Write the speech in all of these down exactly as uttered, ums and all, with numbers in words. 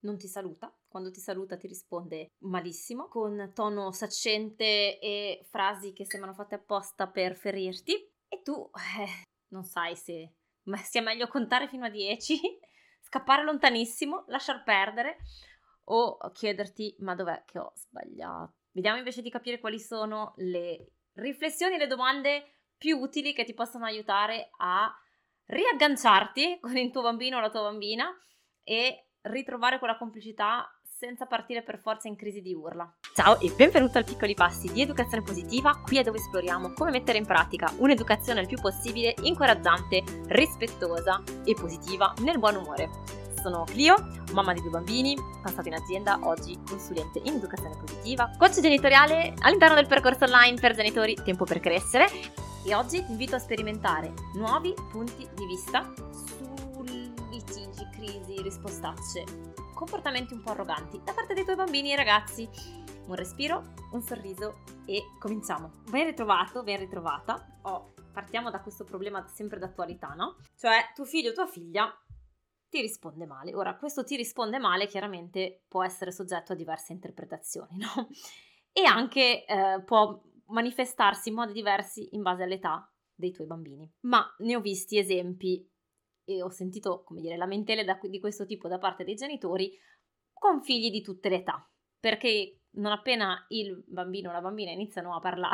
non ti saluta, quando ti saluta ti risponde malissimo, con tono saccente e frasi che sembrano fatte apposta per ferirti, e tu eh, non sai se ma sia meglio contare fino a dieci, scappare lontanissimo, lasciar perdere o chiederti ma dov'è che ho sbagliato. Vediamo invece di capire quali sono le riflessioni e le domande più utili che ti possono aiutare a riagganciarti con il tuo bambino o la tua bambina e ritrovare quella complicità senza partire per forza in crisi di urla. Ciao e benvenuto al Piccoli Passi di Educazione Positiva, qui è dove esploriamo come mettere in pratica un'educazione il più possibile incoraggiante, rispettosa e positiva nel buon umore. Sono Clio, mamma di due bambini, passata in azienda, oggi consulente in educazione positiva, coach genitoriale all'interno del percorso online per genitori Tempo per Crescere, e oggi ti invito a sperimentare nuovi punti di vista su litigi, crisi, rispostacce, comportamenti un po' arroganti da parte dei tuoi bambini e ragazzi. Un respiro, un sorriso e cominciamo. Ben ritrovato, ben ritrovata. Oh, partiamo da questo problema sempre d'attualità, no? Cioè tuo figlio o tua figlia ti risponde male. Ora, questo ti risponde male chiaramente può essere soggetto a diverse interpretazioni, no? E anche eh, può manifestarsi in modi diversi in base all'età dei tuoi bambini. Ma ne ho visti esempi e ho sentito, come dire, lamentele da, di questo tipo da parte dei genitori con figli di tutte le età, perché non appena il bambino o la bambina iniziano a parlare,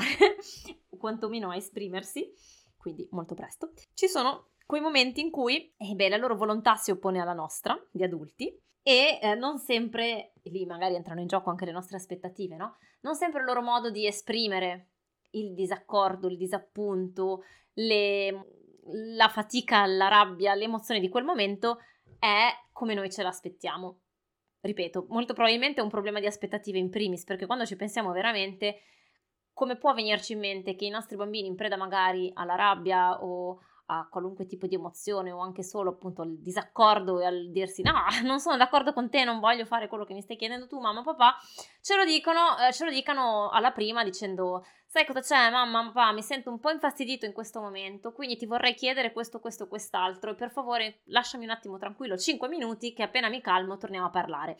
o quantomeno a esprimersi, quindi molto presto, ci sono quei momenti in cui eh beh, la loro volontà si oppone alla nostra, di adulti, e eh, non sempre, e lì magari entrano in gioco anche le nostre aspettative, no? Non sempre il loro modo di esprimere il disaccordo, il disappunto, le, la fatica, la rabbia, le emozioni di quel momento è come noi ce l'aspettiamo. Ripeto, molto probabilmente è un problema di aspettative in primis, perché quando ci pensiamo veramente, come può venirci in mente che i nostri bambini in preda magari alla rabbia o a qualunque tipo di emozione o anche solo appunto al disaccordo e al dirsi no, non sono d'accordo con te, non voglio fare quello che mi stai chiedendo tu, mamma, papà, ce lo dicono, eh, ce lo dicano alla prima dicendo sai cosa c'è, mamma, papà, mi sento un po' infastidito in questo momento, quindi ti vorrei chiedere questo, questo, quest'altro e per favore lasciami un attimo tranquillo, cinque minuti che appena mi calmo torniamo a parlare.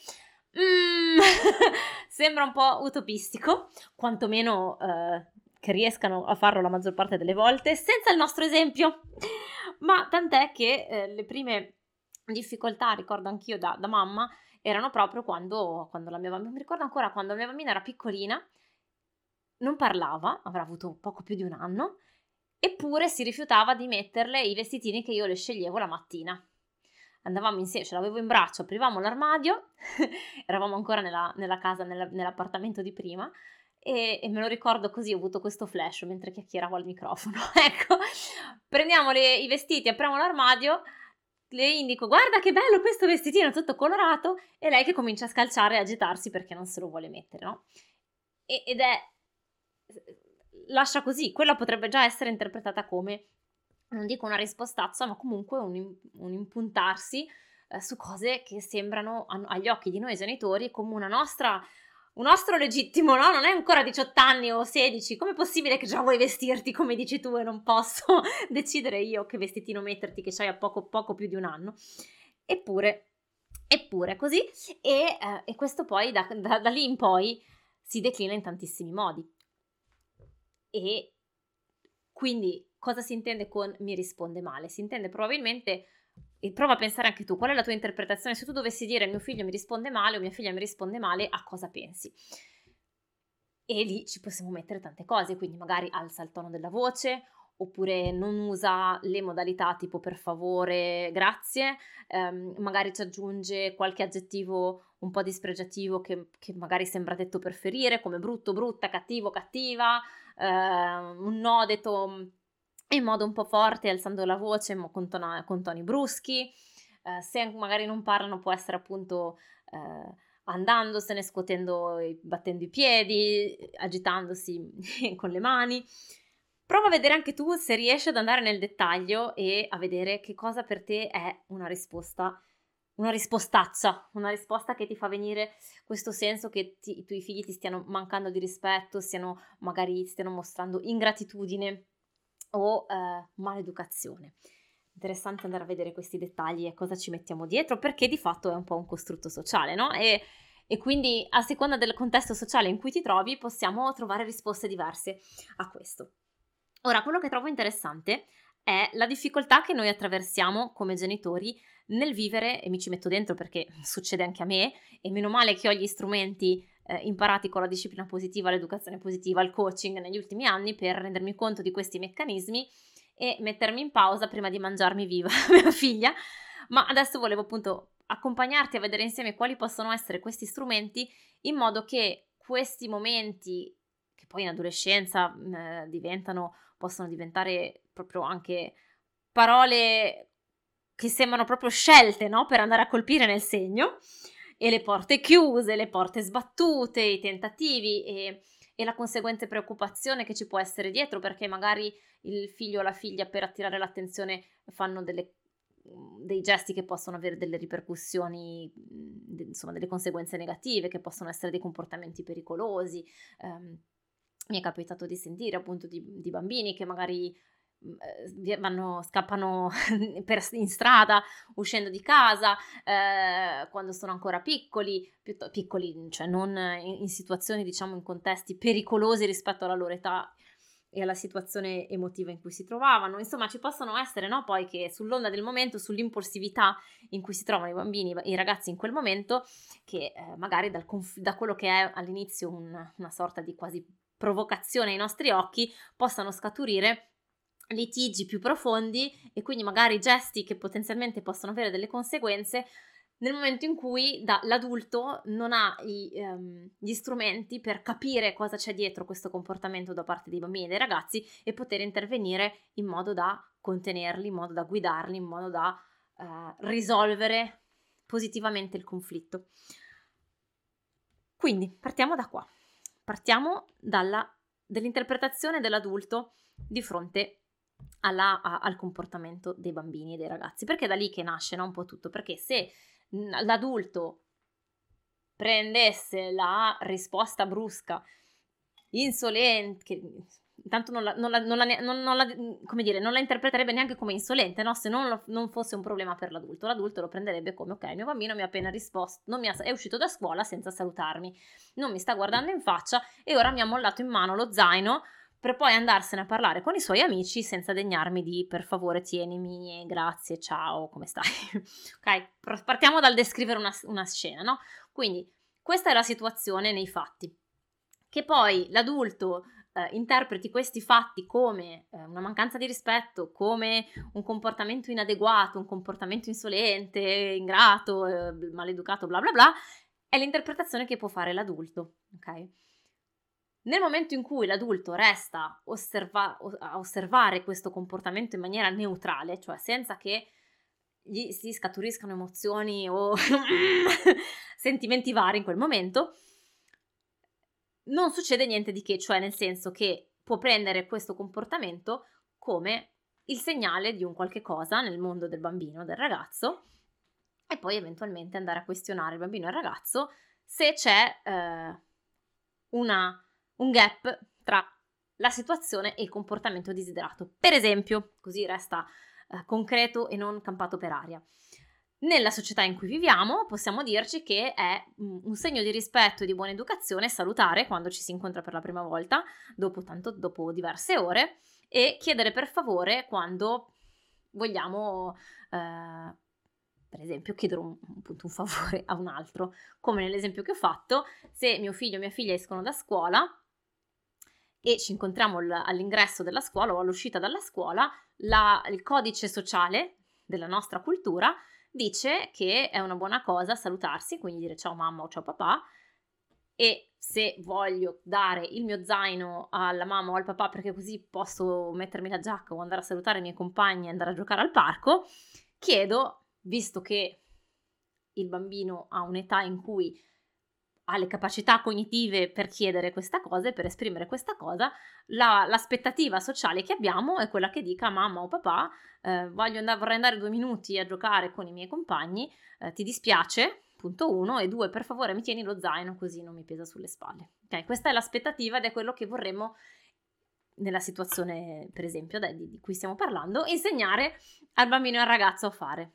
Mm, sembra un po' utopistico, quantomeno eh, che riescano a farlo la maggior parte delle volte senza il nostro esempio, ma tant'è che eh, le prime difficoltà, ricordo anch'io da, da mamma, erano proprio quando, quando la mia bambina, mi ricordo ancora quando la mia bambina era piccolina, non parlava, avrà avuto poco più di un anno, eppure si rifiutava di metterle i vestitini che io le sceglievo la mattina. Andavamo insieme, ce l'avevo in braccio, aprivamo l'armadio, eravamo ancora nella, nella casa, nella, nell'appartamento di prima, e, e me lo ricordo così, ho avuto questo flash mentre chiacchieravo al microfono. Ecco, prendiamo le, i vestiti, apriamo l'armadio, le indico guarda che bello questo vestitino tutto colorato, e lei che comincia a scalciare e agitarsi perché non se lo vuole mettere, no? E, ed è, lascia così, quella potrebbe già essere interpretata come, non dico una rispostazza, ma comunque un, un impuntarsi eh, su cose che sembrano a, agli occhi di noi genitori come una nostra, un nostro legittimo, no? Non è ancora diciotto anni o sedici, com'è possibile che già vuoi vestirti come dici tu e non posso decidere io che vestitino metterti che c'hai a poco, poco più di un anno? Eppure, eppure così, e, eh, e questo poi da, da, da lì in poi si declina in tantissimi modi. E quindi cosa si intende con mi risponde male? Si intende probabilmente, e prova a pensare anche tu, qual è la tua interpretazione? Se tu dovessi dire mio figlio mi risponde male o mia figlia mi risponde male, a cosa pensi? E lì ci possiamo mettere tante cose, quindi magari alza il tono della voce, oppure non usa le modalità tipo per favore, grazie, ehm, magari ci aggiunge qualche aggettivo un po' dispregiativo che, che magari sembra detto per ferire, come brutto, brutta, cattivo, cattiva, ehm, un no detto in modo un po' forte, alzando la voce ma con, tona, con toni bruschi, eh, se magari non parlano può essere appunto eh, andandosene, scuotendo, battendo i piedi, agitandosi con le mani. Prova a vedere anche tu se riesci ad andare nel dettaglio e a vedere che cosa per te è una risposta, una rispostaccia, una risposta che ti fa venire questo senso che ti, i tuoi figli ti stiano mancando di rispetto, stiano magari stiano mostrando ingratitudine o eh, maleducazione. interessante andare a vedere questi dettagli e cosa ci mettiamo dietro, perché di fatto è un po' un costrutto sociale, no? E, e quindi a seconda del contesto sociale in cui ti trovi possiamo trovare risposte diverse a questo. Ora, quello che trovo interessante è la difficoltà che noi attraversiamo come genitori nel vivere, e mi ci metto dentro perché succede anche a me, e meno male che ho gli strumenti eh, imparati con la disciplina positiva, l'educazione positiva, il coaching negli ultimi anni per rendermi conto di questi meccanismi e mettermi in pausa prima di mangiarmi viva mia figlia, ma adesso volevo appunto accompagnarti a vedere insieme quali possono essere questi strumenti in modo che questi momenti, che poi in adolescenza mh, diventano, possono diventare proprio anche parole che sembrano proprio scelte, no? Per andare a colpire nel segno, e le porte chiuse, le porte sbattute, i tentativi e, e la conseguente preoccupazione che ci può essere dietro, perché magari il figlio o la figlia per attirare l'attenzione fanno delle, dei gesti che possono avere delle ripercussioni, insomma delle conseguenze negative, che possono essere dei comportamenti pericolosi. Um, mi è capitato di sentire appunto di, di bambini che magari vanno, scappano per, in strada uscendo di casa eh, quando sono ancora piccoli, piuttosto, piccoli, cioè non in, in situazioni, diciamo, in contesti pericolosi rispetto alla loro età e alla situazione emotiva in cui si trovavano. Insomma, ci possono essere, no, poi che sull'onda del momento, sull'impulsività in cui si trovano i bambini, i ragazzi in quel momento, che eh, magari dal conf- da quello che è all'inizio un, una sorta di quasi provocazione ai nostri occhi, possano scaturire litigi più profondi e quindi magari gesti che potenzialmente possono avere delle conseguenze nel momento in cui da, l'adulto non ha i, um, gli strumenti per capire cosa c'è dietro questo comportamento da parte dei bambini e dei ragazzi e poter intervenire in modo da contenerli, in modo da guidarli, in modo da uh, risolvere positivamente il conflitto. Quindi partiamo da qua, partiamo dalla, dall'interpretazione dell'adulto di fronte alla, a, al comportamento dei bambini e dei ragazzi, perché è da lì che nasce, no, un po' tutto, perché se mh, l'adulto prendesse la risposta brusca, insolente, che intanto non la, non la, non la, non, non la, come dire, non la interpreterebbe neanche come insolente, no? Se non, lo, non fosse un problema per l'adulto, l'adulto lo prenderebbe come: ok, il mio bambino mi ha appena risposto, non mi ha, è uscito da scuola senza salutarmi, non mi sta guardando in faccia e ora mi ha mollato in mano lo zaino per poi andarsene a parlare con i suoi amici senza degnarmi di: per favore tienimi, grazie, ciao, come stai? Ok, partiamo dal descrivere una, una scena, no? Quindi questa è la situazione nei fatti. Che poi l'adulto eh, interpreti questi fatti come eh, una mancanza di rispetto, come un comportamento inadeguato, un comportamento insolente, ingrato, eh, maleducato, bla bla bla, è l'interpretazione che può fare l'adulto, ok? Nel momento in cui l'adulto resta osserva- a osservare questo comportamento in maniera neutrale, cioè senza che gli si scaturiscano emozioni o sentimenti vari in quel momento, non succede niente di che, cioè nel senso che può prendere questo comportamento come il segnale di un qualche cosa nel mondo del bambino, del ragazzo, e poi eventualmente andare a questionare il bambino e il ragazzo se c'è eh, una, un gap tra la situazione e il comportamento desiderato. Per esempio, così resta eh, concreto e non campato per aria. Nella società in cui viviamo possiamo dirci che è un segno di rispetto e di buona educazione salutare quando ci si incontra per la prima volta, dopo, tanto, dopo diverse ore, e chiedere per favore quando vogliamo, eh, per esempio, chiedere un, appunto, un favore a un altro. Come nell'esempio che ho fatto, se mio figlio o mia figlia escono da scuola e ci incontriamo all'ingresso della scuola o all'uscita dalla scuola, la, il codice sociale della nostra cultura dice che è una buona cosa salutarsi, quindi dire ciao mamma o ciao papà, e se voglio dare il mio zaino alla mamma o al papà perché così posso mettermi la giacca o andare a salutare i miei compagni e andare a giocare al parco, chiedo, visto che il bambino ha un'età in cui ha le capacità cognitive per chiedere questa cosa e per esprimere questa cosa, la, l'aspettativa sociale che abbiamo è quella che dica: mamma o papà, eh, voglio andare, vorrei andare due minuti a giocare con i miei compagni, eh, ti dispiace? Punto uno, e due, per favore mi tieni lo zaino così non mi pesa sulle spalle. Ok, questa è l'aspettativa ed è quello che vorremmo nella situazione per esempio di, di cui stiamo parlando, insegnare al bambino e al ragazzo a fare,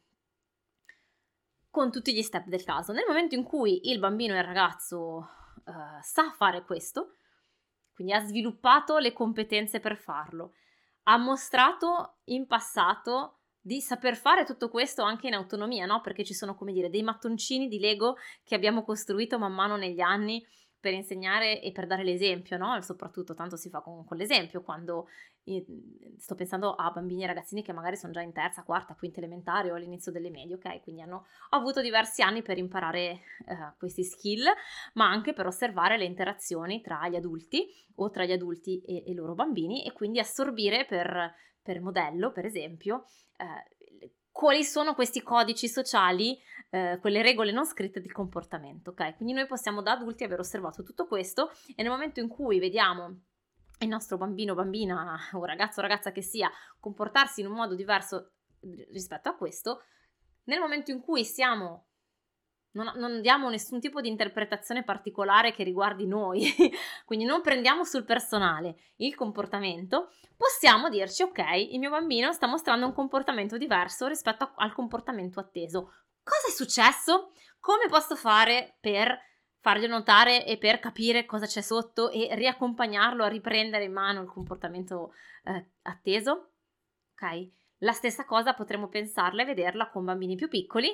con tutti gli step del caso. Nel momento in cui il bambino e il ragazzo uh, sa fare questo, quindi ha sviluppato le competenze per farlo, ha mostrato in passato di saper fare tutto questo anche in autonomia, no? Perché ci sono, come dire, dei mattoncini di Lego che abbiamo costruito man mano negli anni per insegnare e per dare l'esempio, no? E soprattutto tanto si fa con, con l'esempio, quando eh, sto pensando a bambini e ragazzini che magari sono già in terza, quarta, quinta elementare o all'inizio delle medie, ok? Quindi hanno avuto diversi anni per imparare eh, questi skill, ma anche per osservare le interazioni tra gli adulti o tra gli adulti e i loro bambini, e quindi assorbire per, per modello, per esempio, eh, quali sono questi codici sociali, eh, quelle regole non scritte di comportamento, ok? Quindi noi possiamo da adulti aver osservato tutto questo, e nel momento in cui vediamo il nostro bambino, bambina o ragazzo o ragazza che sia comportarsi in un modo diverso rispetto a questo, nel momento in cui siamo Non, non diamo nessun tipo di interpretazione particolare che riguardi noi, quindi non prendiamo sul personale il comportamento, possiamo dirci: ok, il mio bambino sta mostrando un comportamento diverso rispetto a, al comportamento atteso. Cosa è successo? Come posso fare per farglielo notare e per capire cosa c'è sotto e riaccompagnarlo a riprendere in mano il comportamento eh, atteso? Ok? La stessa cosa potremmo pensarla e vederla con bambini più piccoli,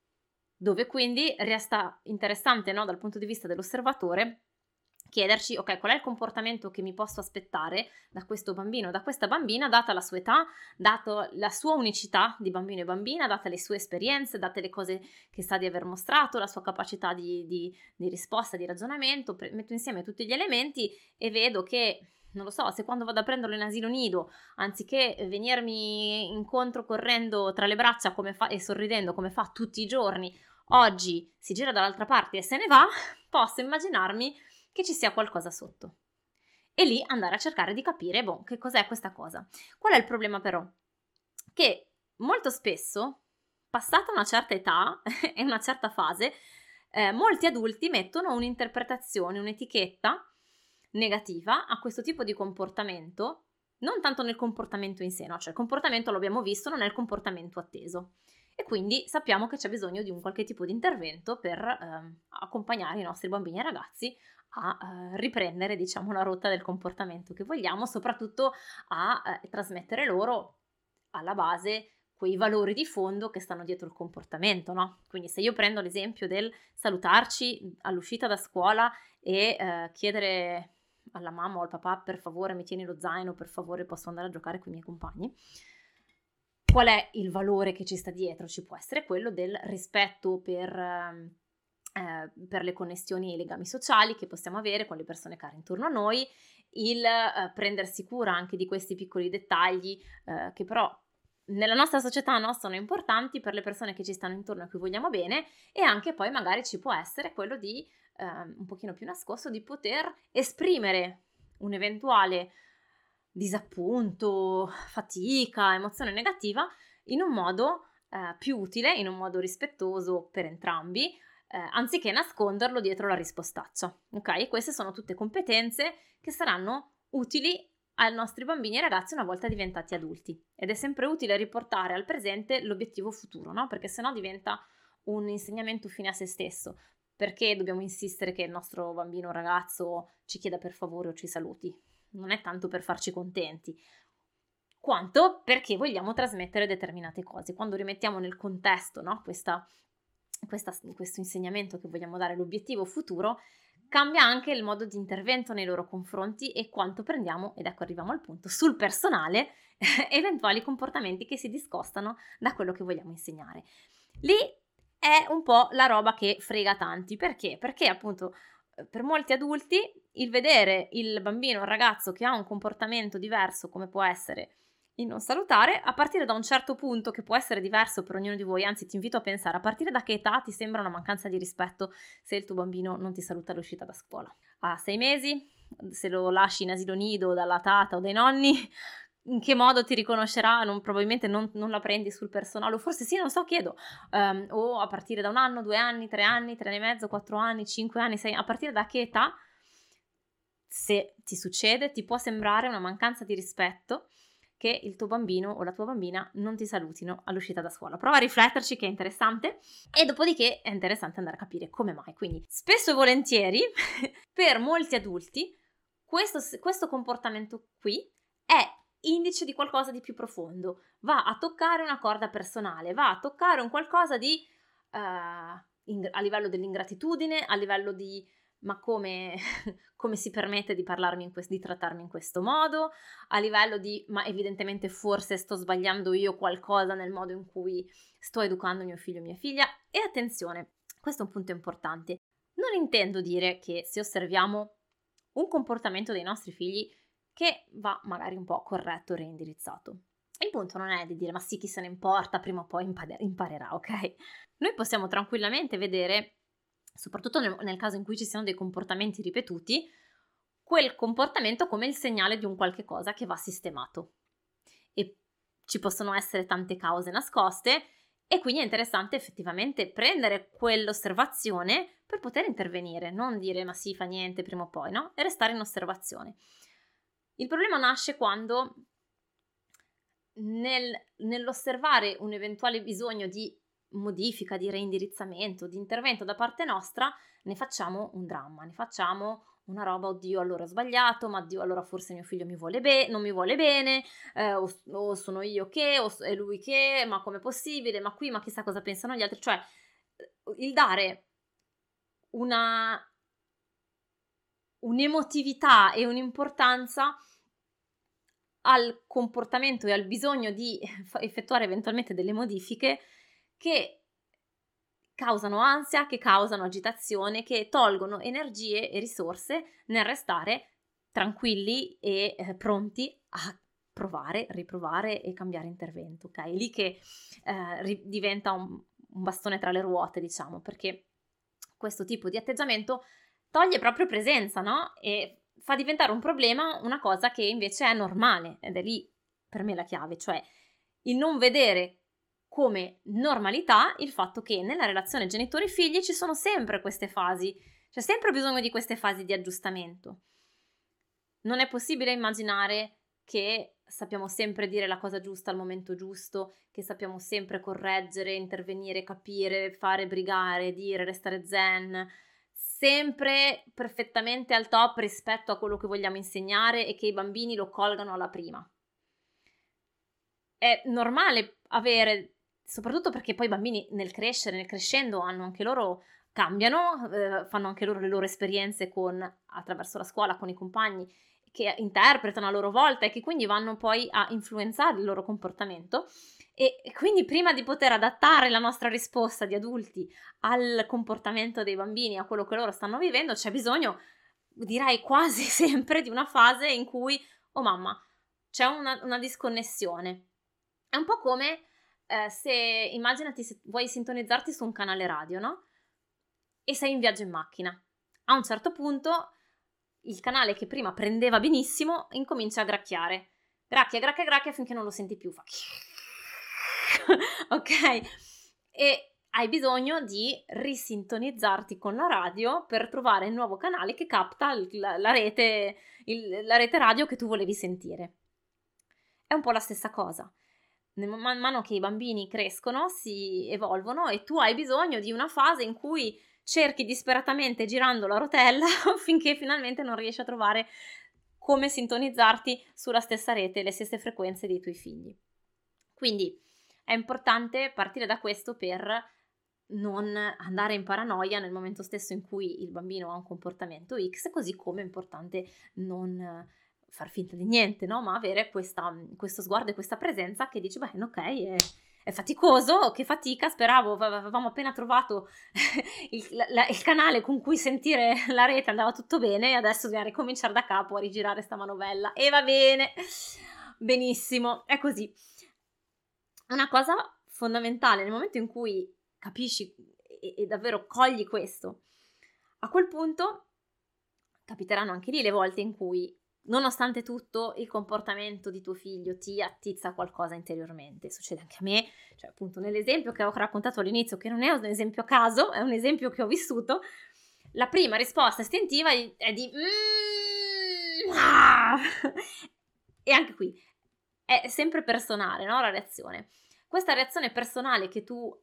dove quindi resta interessante, no, dal punto di vista dell'osservatore, chiederci: ok, qual è il comportamento che mi posso aspettare da questo bambino, da questa bambina, data la sua età, dato la sua unicità di bambino e bambina, date le sue esperienze, date le cose che sa di aver mostrato, la sua capacità di, di, di risposta, di ragionamento. Pre- metto insieme tutti gli elementi e vedo che, non lo so, se quando vado a prenderlo in asilo nido, anziché venirmi incontro correndo tra le braccia come fa, e sorridendo come fa tutti i giorni, oggi si gira dall'altra parte e se ne va, posso immaginarmi che ci sia qualcosa sotto. E lì andare a cercare di capire, boh, che cos'è questa cosa. Qual è il problema però? Che molto spesso, passata una certa età e una certa fase, eh, molti adulti mettono un'interpretazione, un'etichetta negativa a questo tipo di comportamento, non tanto nel comportamento in sé, no? Cioè il comportamento lo abbiamo visto, non è il comportamento atteso. E quindi sappiamo che c'è bisogno di un qualche tipo di intervento per eh, accompagnare i nostri bambini e ragazzi a eh, riprendere, diciamo, la rotta del comportamento che vogliamo, soprattutto a eh, trasmettere loro alla base quei valori di fondo che stanno dietro il comportamento, no? Quindi se io prendo l'esempio del salutarci all'uscita da scuola e eh, chiedere alla mamma o al papà: per favore mi tieni lo zaino, per favore posso andare a giocare con i miei compagni, qual è il valore che ci sta dietro? Ci può essere quello del rispetto per, eh, per le connessioni e i legami sociali che possiamo avere con le persone care intorno a noi, il eh, prendersi cura anche di questi piccoli dettagli eh, che però nella nostra società, no, sono importanti per le persone che ci stanno intorno, a cui vogliamo bene, e anche poi magari ci può essere quello di eh, un pochino più nascosto, di poter esprimere un eventuale disappunto, fatica, emozione negativa in un modo eh, più utile, in un modo rispettoso per entrambi, eh, anziché nasconderlo dietro la rispostaccia. Ok? Queste sono tutte competenze che saranno utili ai nostri bambini e ragazzi una volta diventati adulti, ed è sempre utile riportare al presente l'obiettivo futuro, no? Perché sennò diventa un insegnamento fine a se stesso. Perché dobbiamo insistere che il nostro bambino o ragazzo ci chieda per favore o ci saluti? Non è tanto per farci contenti, quanto perché vogliamo trasmettere determinate cose. Quando rimettiamo nel contesto, no, questa, questa, questo insegnamento che vogliamo dare, l'obiettivo futuro, cambia anche il modo di intervento nei loro confronti e quanto prendiamo, ed ecco arriviamo al punto, sul personale eventuali comportamenti che si discostano da quello che vogliamo insegnare. Lì è un po' la roba che frega tanti. Perché? Perché appunto per molti adulti il vedere il bambino o il ragazzo che ha un comportamento diverso, come può essere il non salutare, a partire da un certo punto, che può essere diverso per ognuno di voi, anzi ti invito a pensare a partire da che età ti sembra una mancanza di rispetto se il tuo bambino non ti saluta all'uscita da scuola. A sei mesi? Se lo lasci in asilo nido dalla tata o dai nonni, in che modo ti riconoscerà? Non, probabilmente non, non la prendi sul personale, o forse sì, non so, chiedo. Um, o a partire da un anno, due anni, tre anni, tre anni e mezzo, quattro anni, cinque anni, sei, a partire da che età se ti succede, ti può sembrare una mancanza di rispetto che il tuo bambino o la tua bambina non ti salutino all'uscita da scuola. Prova a rifletterci, che è interessante, e dopodiché è interessante andare a capire come mai. Quindi spesso e volentieri per molti adulti questo, questo comportamento qui è indice di qualcosa di più profondo, va a toccare una corda personale, va a toccare un qualcosa di uh, in, a livello dell'ingratitudine, a livello di ma come, come si permette di parlarmi in questo, di trattarmi in questo modo, a livello di ma evidentemente forse sto sbagliando io qualcosa nel modo in cui sto educando mio figlio o mia figlia. E attenzione, questo è un punto importante, non intendo dire che se osserviamo un comportamento dei nostri figli che va magari un po' corretto, reindirizzato. Il punto non è di dire ma sì, chi se ne importa, prima o poi imparerà, ok? Noi possiamo tranquillamente vedere, soprattutto nel, nel caso in cui ci siano dei comportamenti ripetuti, quel comportamento come il segnale di un qualche cosa che va sistemato. E ci possono essere tante cause nascoste e quindi è interessante effettivamente prendere quell'osservazione per poter intervenire, non dire ma sì, fa niente, prima o poi, no? E restare in osservazione. Il problema nasce quando nel, nell'osservare un eventuale bisogno di modifica, di reindirizzamento, di intervento da parte nostra, ne facciamo un dramma, ne facciamo una roba, oddio allora ho sbagliato, ma oddio allora forse mio figlio mi vuole be- non mi vuole bene, eh, o, o sono io che, o è lui che, ma com'è possibile, ma qui, ma chissà cosa pensano gli altri, cioè il dare una un'emotività e un'importanza al comportamento e al bisogno di effettuare eventualmente delle modifiche che causano ansia, che causano agitazione, che tolgono energie e risorse nel restare tranquilli e eh, pronti a provare, riprovare e cambiare intervento, ok? È lì che eh, ri- diventa un, un bastone tra le ruote, diciamo, perché questo tipo di atteggiamento toglie proprio presenza, no? E fa diventare un problema una cosa che invece è normale, ed è lì per me la chiave, cioè il non vedere come normalità il fatto che nella relazione genitori-figli ci sono sempre queste fasi, c'è sempre bisogno di queste fasi di aggiustamento. Non è possibile immaginare che sappiamo sempre dire la cosa giusta al momento giusto, che sappiamo sempre correggere, intervenire, capire, fare, brigare, dire, restare zen, sempre perfettamente al top rispetto a quello che vogliamo insegnare e che i bambini lo colgano alla prima. È normale avere, soprattutto perché poi i bambini nel crescere, nel crescendo hanno anche loro, cambiano, eh, fanno anche loro le loro esperienze con, attraverso la scuola, con i compagni, che interpretano a loro volta e che quindi vanno poi a influenzare il loro comportamento. E quindi prima di poter adattare la nostra risposta di adulti al comportamento dei bambini, a quello che loro stanno vivendo, c'è bisogno, direi quasi sempre, di una fase in cui, oh mamma, c'è una, una disconnessione. È un po' come eh, se, immaginati se vuoi sintonizzarti su un canale radio, no? E sei in viaggio in macchina. A un certo punto il canale che prima prendeva benissimo incomincia a gracchiare. Gracchia, gracchia, gracchia finché non lo senti più. Fa ok? E hai bisogno di risintonizzarti con la radio per trovare il nuovo canale che capta la, la, rete, il, la rete radio che tu volevi sentire. È un po' la stessa cosa. Man mano che i bambini crescono, si evolvono e tu hai bisogno di una fase in cui cerchi disperatamente girando la rotella finché finalmente non riesci a trovare come sintonizzarti sulla stessa rete, le stesse frequenze dei tuoi figli. Quindi è importante partire da questo per non andare in paranoia nel momento stesso in cui il bambino ha un comportamento X, così come è importante non far finta di niente, no? Ma avere questa, questo sguardo e questa presenza che dice, beh, ok, è, è faticoso, che fatica, speravo, avevamo appena trovato il, la, il canale con cui sentire la rete, andava tutto bene, e adesso dobbiamo ricominciare da capo a rigirare sta manovella, e va bene, benissimo, è così. Una cosa fondamentale, nel momento in cui capisci e, e davvero cogli questo, a quel punto capiteranno anche lì le volte in cui, nonostante tutto, il comportamento di tuo figlio ti attizza qualcosa interiormente. Succede anche a me, cioè appunto nell'esempio che ho raccontato all'inizio, che non è un esempio a caso, è un esempio che ho vissuto. la prima risposta istintiva è di mm, ah! E anche qui è sempre personale, no, la reazione. Questa reazione personale che tu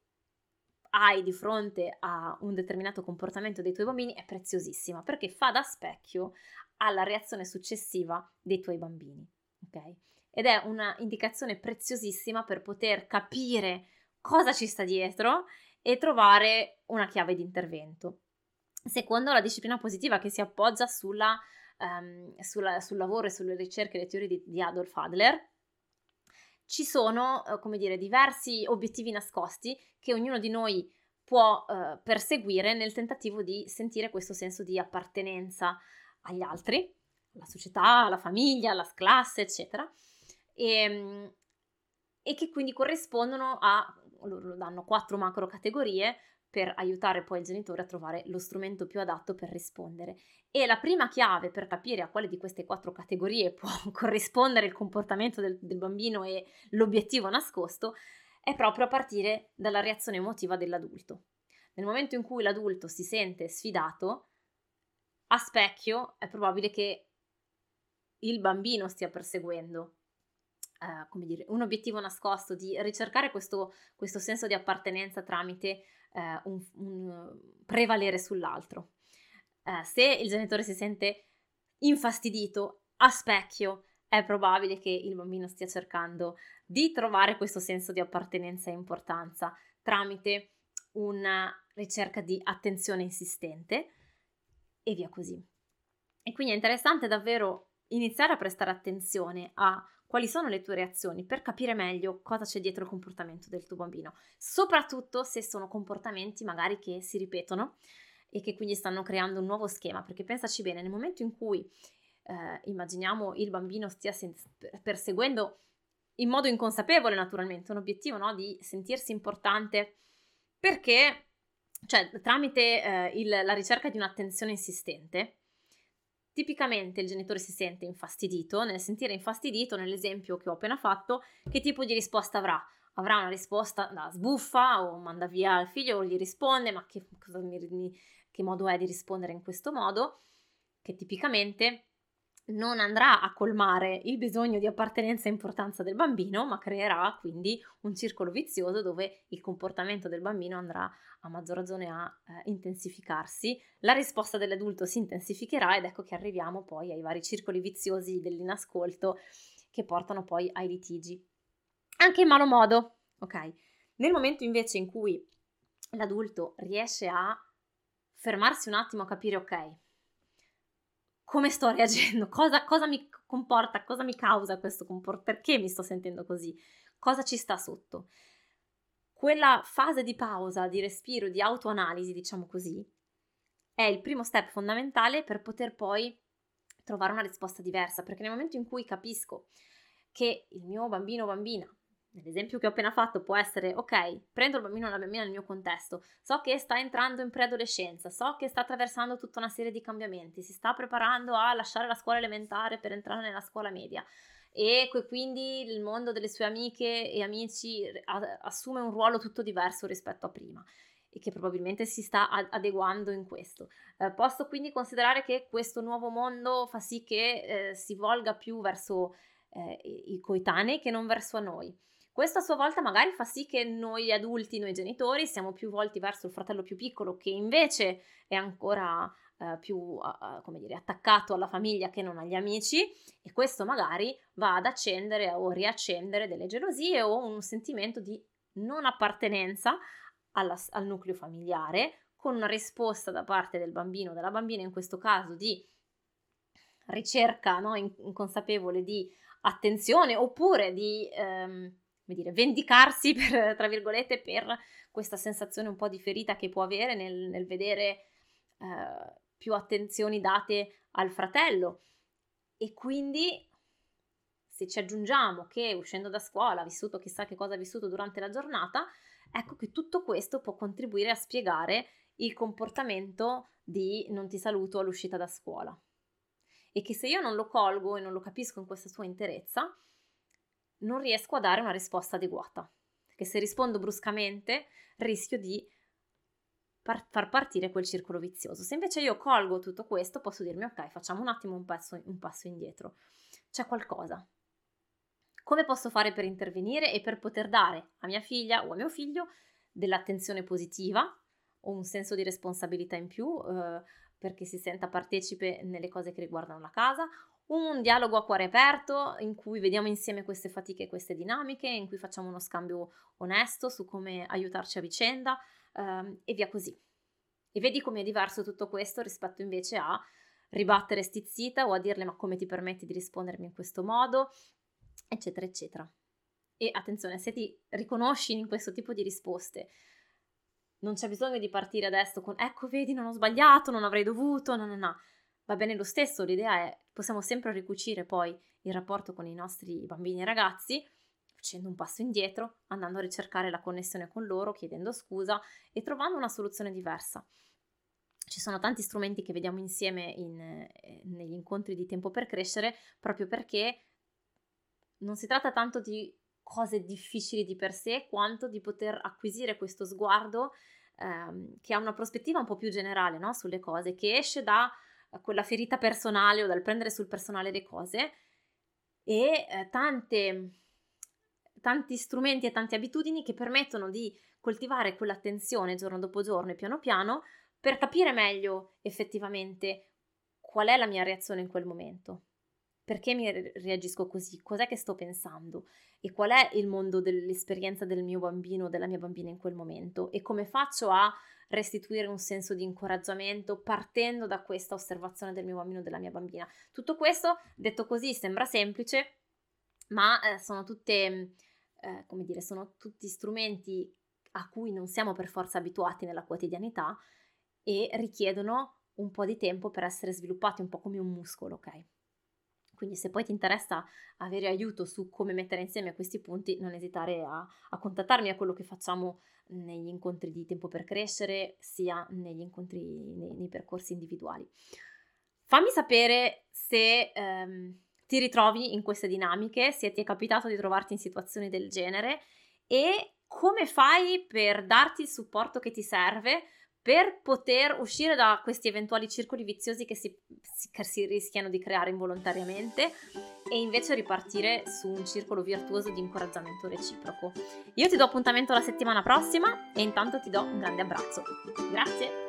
hai di fronte a un determinato comportamento dei tuoi bambini è preziosissima, perché fa da specchio alla reazione successiva dei tuoi bambini, ok? Ed è una indicazione preziosissima per poter capire cosa ci sta dietro e trovare una chiave di intervento. Secondo la disciplina positiva, che si appoggia sulla, um, sulla, sul lavoro e sulle ricerche e le teorie di, di Adolf Adler, ci sono, eh, come dire, diversi obiettivi nascosti che ognuno di noi può eh, perseguire nel tentativo di sentire questo senso di appartenenza agli altri, alla società, alla famiglia, alla classe, eccetera, e, e che quindi corrispondono a, loro danno quattro macro categorie per aiutare poi il genitore a trovare lo strumento più adatto per rispondere. E la prima chiave per capire a quale di queste quattro categorie può corrispondere il comportamento del, del bambino e l'obiettivo nascosto è proprio a partire dalla reazione emotiva dell'adulto. Nel momento in cui l'adulto si sente sfidato, a specchio è probabile che il bambino stia perseguendo eh, come dire, un obiettivo nascosto di ricercare questo, questo senso di appartenenza tramite eh, un, un prevalere sull'altro. Eh, se il genitore si sente infastidito a specchio, è probabile che il bambino stia cercando di trovare questo senso di appartenenza e importanza tramite una ricerca di attenzione insistente e via così. E quindi è interessante davvero iniziare a prestare attenzione a quali sono le tue reazioni per capire meglio cosa c'è dietro il comportamento del tuo bambino, soprattutto se sono comportamenti magari che si ripetono e che quindi stanno creando un nuovo schema, perché pensaci bene, nel momento in cui eh, immaginiamo il bambino stia sen- perseguendo in modo inconsapevole naturalmente un obiettivo, no? Di sentirsi importante perché, cioè tramite eh, il, la ricerca di un'attenzione insistente, tipicamente il genitore si sente infastidito. Nel sentire infastidito, nell'esempio che ho appena fatto, che tipo di risposta avrà? Avrà una risposta da sbuffa o manda via il figlio o gli risponde, ma che, cosa mi, che modo è di rispondere in questo modo? Che tipicamente non andrà a colmare il bisogno di appartenenza e importanza del bambino, ma creerà quindi un circolo vizioso dove il comportamento del bambino andrà a maggior ragione a eh, intensificarsi, la risposta dell'adulto si intensificherà ed ecco che arriviamo poi ai vari circoli viziosi dell'inascolto che portano poi ai litigi, anche in malo modo, ok? Nel momento invece in cui l'adulto riesce a fermarsi un attimo a capire, ok, come sto reagendo, cosa, cosa mi comporta, cosa mi causa questo comportamento, perché mi sto sentendo così, cosa ci sta sotto. Quella fase di pausa, di respiro, di autoanalisi, diciamo così, è il primo step fondamentale per poter poi trovare una risposta diversa, perché nel momento in cui capisco che il mio bambino o bambina, nell'esempio che ho appena fatto, può essere, ok, prendo il bambino o la bambina nel mio contesto, so che sta entrando in preadolescenza, so che sta attraversando tutta una serie di cambiamenti, si sta preparando a lasciare la scuola elementare per entrare nella scuola media e quindi il mondo delle sue amiche e amici assume un ruolo tutto diverso rispetto a prima e che probabilmente si sta adeguando in questo. Eh, posso quindi considerare che questo nuovo mondo fa sì che eh, si volga più verso eh, i coetanei che non verso noi. Questo a sua volta magari fa sì che noi adulti, noi genitori, siamo più volti verso il fratello più piccolo che invece è ancora eh, più uh, come dire, attaccato alla famiglia che non agli amici e questo magari va ad accendere o riaccendere delle gelosie o un sentimento di non appartenenza alla, al nucleo familiare, con una risposta da parte del bambino o della bambina, in questo caso di ricerca, no, inconsapevole di attenzione oppure di ehm, come dire, vendicarsi per, tra virgolette, per questa sensazione un po' di ferita che può avere nel, nel vedere eh, più attenzioni date al fratello. E quindi se ci aggiungiamo che uscendo da scuola ha vissuto chissà che cosa ha vissuto durante la giornata, ecco che tutto questo può contribuire a spiegare il comportamento di non ti saluto all'uscita da scuola. E che se io non lo colgo e non lo capisco in questa sua interezza, non riesco a dare una risposta adeguata. Perché se rispondo bruscamente rischio di par- far partire quel circolo vizioso. Se invece io colgo tutto questo, posso dirmi ok, facciamo un attimo un passo, un passo indietro. C'è qualcosa. Come posso fare per intervenire e per poter dare a mia figlia o a mio figlio dell'attenzione positiva o un senso di responsabilità in più eh, perché si senta partecipe nelle cose che riguardano la casa, un dialogo a cuore aperto in cui vediamo insieme queste fatiche e queste dinamiche, in cui facciamo uno scambio onesto su come aiutarci a vicenda ehm, e via così. E vedi come è diverso tutto questo rispetto invece a ribattere stizzita o a dirle ma come ti permetti di rispondermi in questo modo, eccetera, eccetera. E attenzione, se ti riconosci in questo tipo di risposte, non c'è bisogno di partire adesso con ecco vedi non ho sbagliato, non avrei dovuto, no no no, va bene lo stesso, l'idea è possiamo sempre ricucire poi il rapporto con i nostri bambini e ragazzi facendo un passo indietro, andando a ricercare la connessione con loro, chiedendo scusa e trovando una soluzione diversa. Ci sono tanti strumenti che vediamo insieme in, eh, negli incontri di Tempo per Crescere, proprio perché non si tratta tanto di cose difficili di per sé, quanto di poter acquisire questo sguardo ehm, che ha una prospettiva un po' più generale, no? Sulle cose, che esce da eh, quella ferita personale o dal prendere sul personale le cose e eh, tante, tanti strumenti e tante abitudini che permettono di coltivare quell'attenzione giorno dopo giorno e piano piano per capire meglio effettivamente qual è la mia reazione in quel momento. Perché mi reagisco così? Cos'è che sto pensando? E qual è il mondo dell'esperienza del mio bambino o della mia bambina in quel momento? E come faccio a restituire un senso di incoraggiamento partendo da questa osservazione del mio bambino o della mia bambina? Tutto questo, detto così, sembra semplice, ma eh, sono tutte, eh, come dire, sono tutti strumenti a cui non siamo per forza abituati nella quotidianità e richiedono un po' di tempo per essere sviluppati, un po' come un muscolo, ok? Quindi se poi ti interessa avere aiuto su come mettere insieme questi punti, non esitare a, a contattarmi, a quello che facciamo negli incontri di Tempo per Crescere, sia negli incontri, nei, nei percorsi individuali. Fammi sapere se ehm, ti ritrovi in queste dinamiche, se ti è capitato di trovarti in situazioni del genere e come fai per darti il supporto che ti serve per poter uscire da questi eventuali circoli viziosi che si, che si rischiano di creare involontariamente e invece ripartire su un circolo virtuoso di incoraggiamento reciproco. Io ti do appuntamento la settimana prossima e intanto ti do un grande abbraccio. Grazie!